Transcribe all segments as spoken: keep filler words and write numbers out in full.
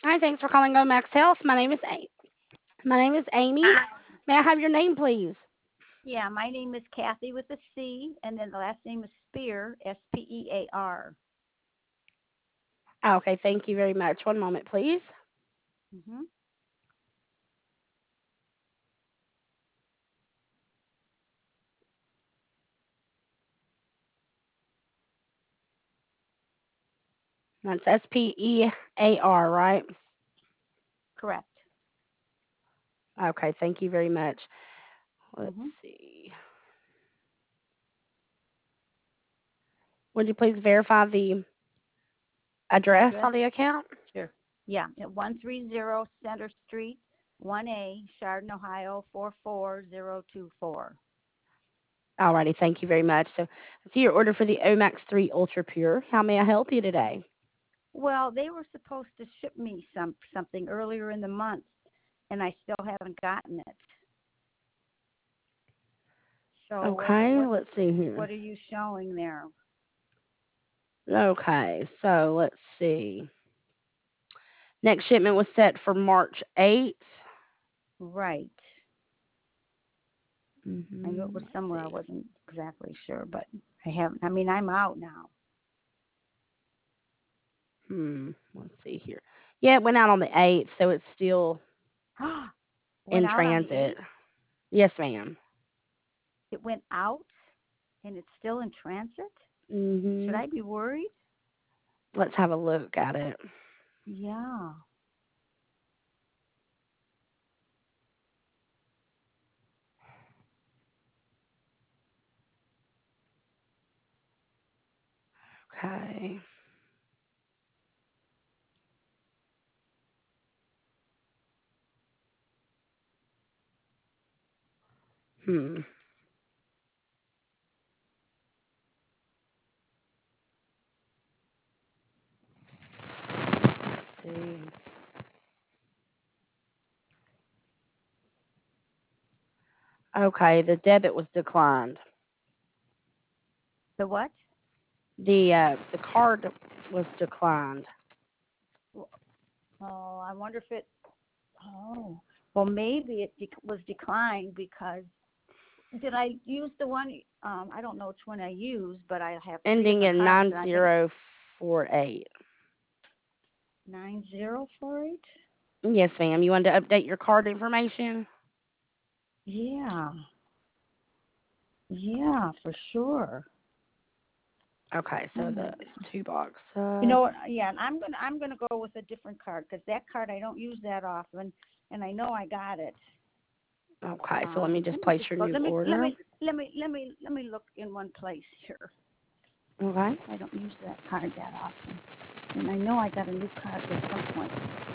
Hi, thanks for calling Omax Health. My name is A- my name is Amy. May I have your name, please? Yeah, my name is Kathy with a C, and then the last name is Spear, S P E A R. Okay, thank you very much. One moment, please. Mm-hmm. That's S P E A R, right? Correct. Okay, thank you very much. Let's Mm-hmm. see. Would you please verify the address Address? on the account? Sure. Yeah, at one thirty Center Street, one A, Chardon, Ohio, four four zero two four. Alrighty, thank you very much. So, I see your order for the Omax three Ultra Pure. How may I help you today? Well, they were supposed to ship me some something earlier in the month, and I still haven't gotten it. So what Okay, what let's see here. what are you showing there? Okay, so let's see. Next shipment was set for March eighth. Right. I knew it Mm-hmm. was Let's somewhere. I see. wasn't exactly sure, but I haven't. I mean, I'm out now. Hmm. Let's see here. Yeah, it went out on the eighth, so it's still Went in out on the transit. eighth. Yes, ma'am. It went out, and it's still in transit. Should Mhm. I be worried? Let's have a look at it. Yeah. Okay. Hmm. Let's see. Okay, the debit was declined. The what? The uh the card was declined. Oh, I wonder if it. Oh, well, maybe it dec was declined because did I use the one? Um, I don't know which one I used, but I have three Ending different in cards, nine and I think zero four eight. nine zero four eight. Yes, ma'am. You wanted to update your card information? Yeah, yeah, for sure. Okay, so Hmm. the two box You sub. know what? Yeah, and I'm gonna I'm gonna go with a different card because that card I don't use that often, and I know I got it. Okay, so let me Um, just let me place just your go. new Let me let order. me let me let me let me look in one place here. Okay. I don't use that card that often, and I know I got a new card at some point.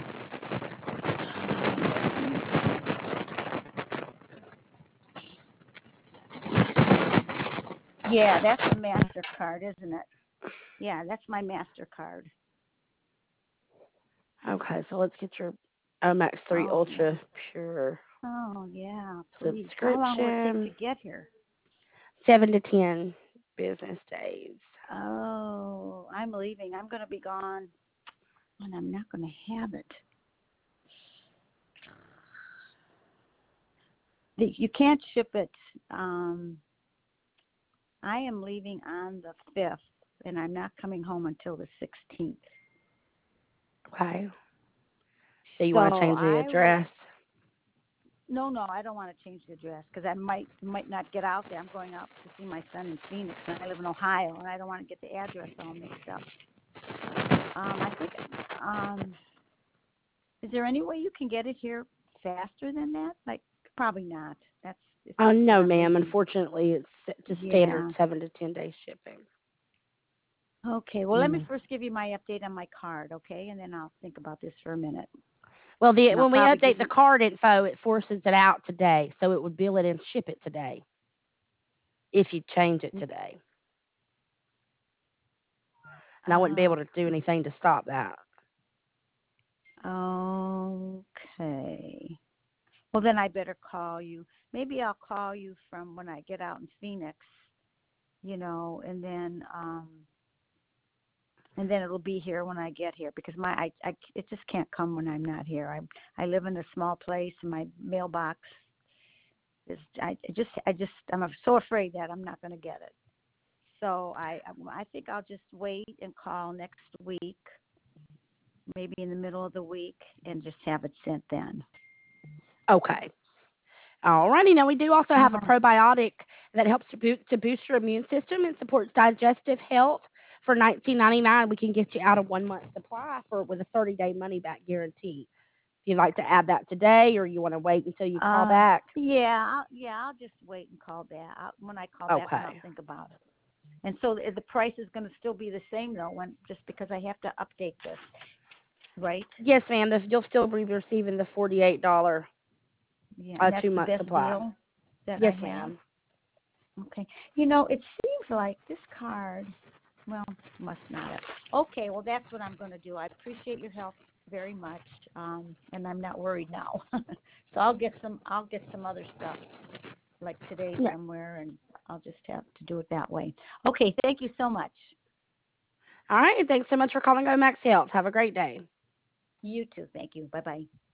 Um, let me see. Yeah, that's a Mastercard, isn't it? Yeah, that's my Mastercard. Okay, so let's get your Omax three Oh yeah. Ultra Pure Oh yeah. Please. How long will it take to subscription. get here? Seven to ten business days. Oh, I'm leaving. I'm going to be gone, and I'm not going to have it. The- You can't ship it. Um, I am leaving on the fifth, and I'm not coming home until the sixteenth. Okay. So you want to So change the I will. address? No, no, I don't want to change the address because I might might not get out there. I'm going out to see my son in Phoenix, and I live in Ohio, and I don't want to get the address all mixed up. Um, I think. Um, is there any way you can get it here faster than that? Like, probably not. That's it's Oh just that no, I'm ma'am. leaving. Unfortunately, it's s- just standard Yeah. seven to ten day shipping. Okay. Well, let me Mm. first give you my update on my card, okay? And then I'll think about this for a minute. Well, the And I'll when we probably update give the you. card info, it forces it out today, so it would bill it and ship it today if you change it today. And I wouldn't be able Oh, to do anything to stop that. okay. Well, then I better call you. Maybe I'll call you from when I get out in Phoenix, you know, and then um and then it'll be here when I get here because my I, I it just can't come when I'm not here. I I live in a small place and my mailbox is I just I just I'm so afraid that I'm not going to get it. So I I think I'll just wait and call next week, maybe in the middle of the week, and just have it sent then. Okay. Alrighty. Now we do also have a Oh, probiotic that helps to, boot, to boost your immune system and supports digestive health. For nineteen ninety-nine, we can get you out a one month supply for with a thirty day money back guarantee. If you'd like to add that today, or you want to wait until you call uh, back. yeah, I'll, yeah, I'll just wait and call back. I'll, when I call back, then I'll Okay. think about it. And so the the price is going to still be the same though, when just because I have to update this, right? Yes, ma'am. this- You'll still be receiving the forty-eight dollars Yeah, uh, and that's two the month best supply. deal that I Yes, have. ma'am. Okay. You know, it seems like this card, well, must not have. Okay, well, that's what I'm going to do. I appreciate your help very much, um, and I'm not worried now. So I'll get some. I'll get some other stuff like today Yeah. somewhere, and I'll just have to do it that way. Okay. Thank you so much. All right. Thanks so much for calling Omax Health. Have a great day. You too. Thank you. Bye bye.